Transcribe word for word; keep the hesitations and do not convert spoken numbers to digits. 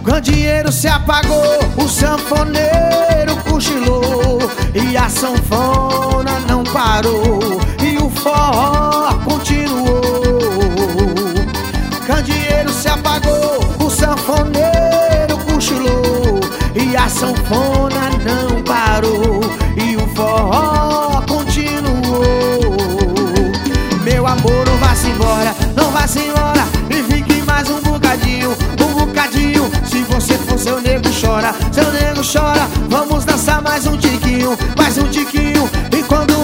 candeeiro se apagou, o sanfoneiro cochilou e a sanfona não parou e o forró continuou. Candeeiro se apagou, o sanfoneiro cochilou e a sanfona não parou e o forró continuou. Meu amor, não vá-se embora, não vá-se embora e fique mais um bocadinho, um bocadinho. Se você for seu nego chora, seu nego chora. Vamos dançar mais um tiquinho, mais um tiquinho. E quando